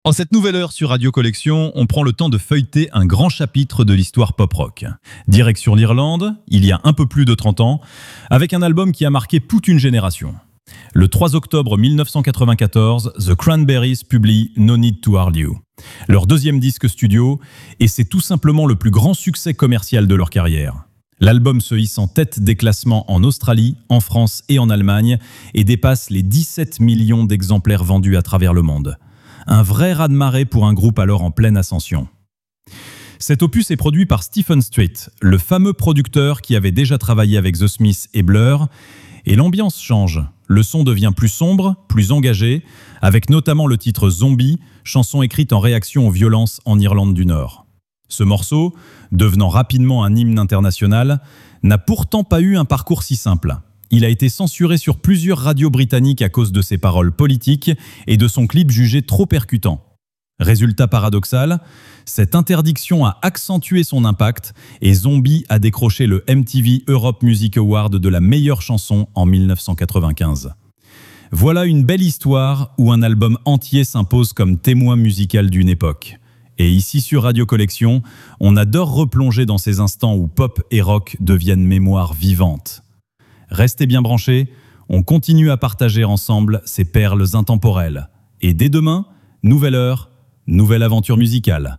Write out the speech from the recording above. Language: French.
En cette nouvelle heure sur Radio Collection, on prend le temps de feuilleter un grand chapitre de l'histoire pop-rock. Direction l'Irlande, il y a un peu plus de 30 ans, avec un album qui a marqué toute une génération. Le 3 octobre 1994, The Cranberries publie No Need to Argue, leur deuxième disque studio, et c'est tout simplement le plus grand succès commercial de leur carrière. L'album se hisse en tête des classements en Australie, en France et en Allemagne, et dépasse les 17 millions d'exemplaires vendus à travers le monde. Un vrai raz-de-marée pour un groupe alors en pleine ascension. Cet opus est produit par Stephen Street, le fameux producteur qui avait déjà travaillé avec The Smiths et Blur, et l'ambiance change. Le son devient plus sombre, plus engagé, avec notamment le titre Zombie, chanson écrite en réaction aux violences en Irlande du Nord. Ce morceau, devenant rapidement un hymne international, n'a pourtant pas eu un parcours si simple. Il a été censuré sur plusieurs radios britanniques à cause de ses paroles politiques et de son clip jugé trop percutant. Résultat paradoxal, cette interdiction a accentué son impact et Zombie a décroché le MTV Europe Music Award de la meilleure chanson en 1995. Voilà une belle histoire où un album entier s'impose comme témoin musical d'une époque. Et ici sur Radio Collection, on adore replonger dans ces instants où pop et rock deviennent mémoire vivante. Restez bien branchés, on continue à partager ensemble ces perles intemporelles. Et dès demain, nouvelle heure, nouvelle aventure musicale.